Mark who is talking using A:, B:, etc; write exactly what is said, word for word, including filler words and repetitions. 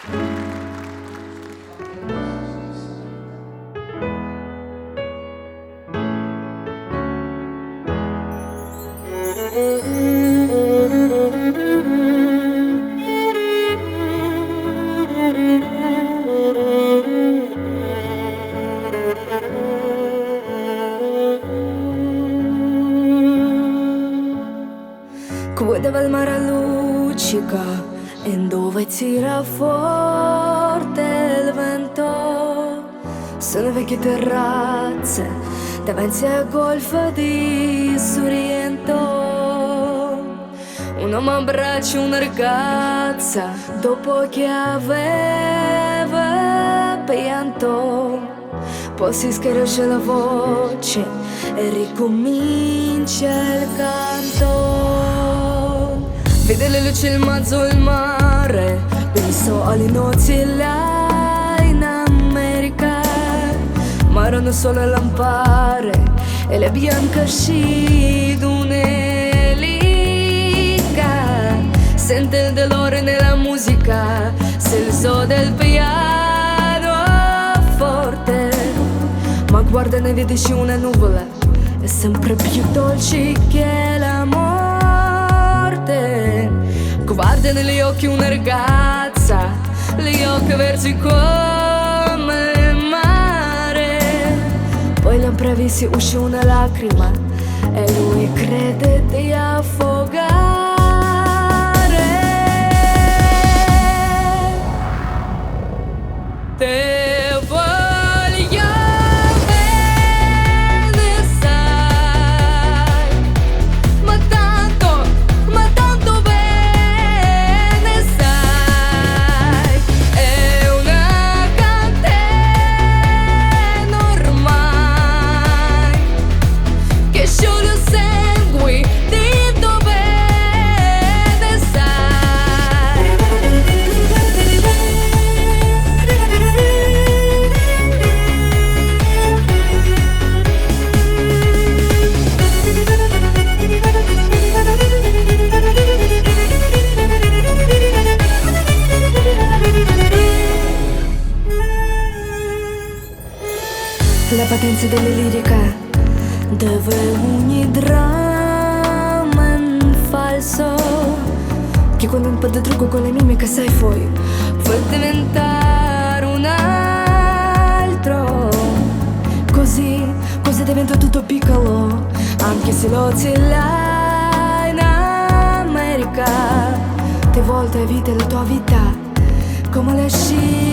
A: Guardava il mare a luccica e dove tira forte il vento. Sono vecchie terrazze davanti a golfo di Sorrento. Un uomo abbraccia una ragazza dopo che aveva pianto. Poi si schiarisce la voce e ricomincia il canto. Vede le luci in mezzo al mare, penso alle notti là in America. Ma erano solo lampare e le bianche sci d'un'elica. Sente il dolore nella musica, se il suono del piano forte. Ma guarda ne vedi una nuvola, è sempre più dolce che la morte. Guarda negli occhi una ragazza, gli occhi versi come il mare. Poi all'improvviso uscì una lacrima e lui crede di affogare. Te la potenza della lirica, dove ogni dramma è un falso. Che quando un po' di trucco con le mimiche sai poi puoi diventare un altro. Così, così diventa tutto piccolo, anche se lo c'è là in America. Ti volta e vita la tua vita come le sci